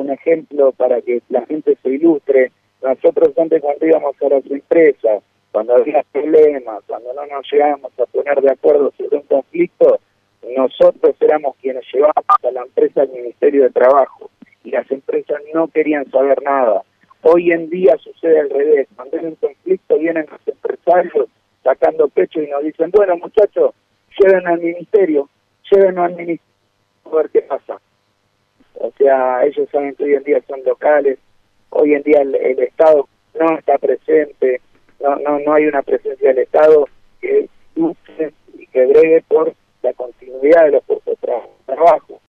un ejemplo para que la gente se ilustre. Nosotros antes, cuando íbamos a las empresas, cuando había problemas, cuando no nos llegábamos a poner de acuerdo sobre un conflicto, nosotros éramos quienes llevábamos a la empresa al Ministerio de Trabajo y las empresas no querían saber nada. Hoy en día sucede al revés. Cuando hay un conflicto vienen los empresarios sacando pecho y nos dicen, bueno muchachos, llévenlo al ministerio a ver qué pasa. O sea, ellos saben que hoy en día son locales, hoy en día el Estado no está presente, no hay una presencia del Estado que luche y que bregue por la continuidad de los puestos de trabajo.